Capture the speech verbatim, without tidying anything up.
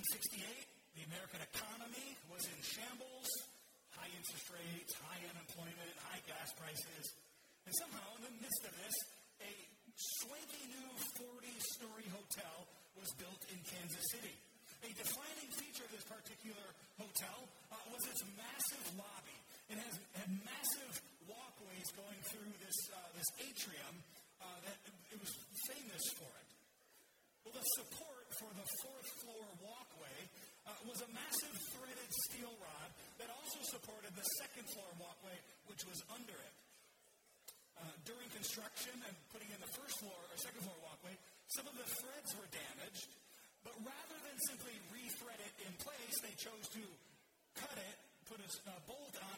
sixty-eight, the American economy was in shambles, high interest rates, high unemployment, high gas prices. And somehow, in the midst of this, a swanky new forty-story hotel was built in Kansas City. A defining feature of this particular hotel uh, was its massive lobby. It has had massive walkways going through this uh, this atrium uh, that it was famous for it. Well, the support for the fourth floor walkway uh, was a massive threaded steel rod that also supported the second floor walkway, which was under it. Uh, during construction and putting in the first floor or second floor walkway, some of the threads were damaged, but rather than simply re-thread it in place, they chose to cut it, put a uh, bolt on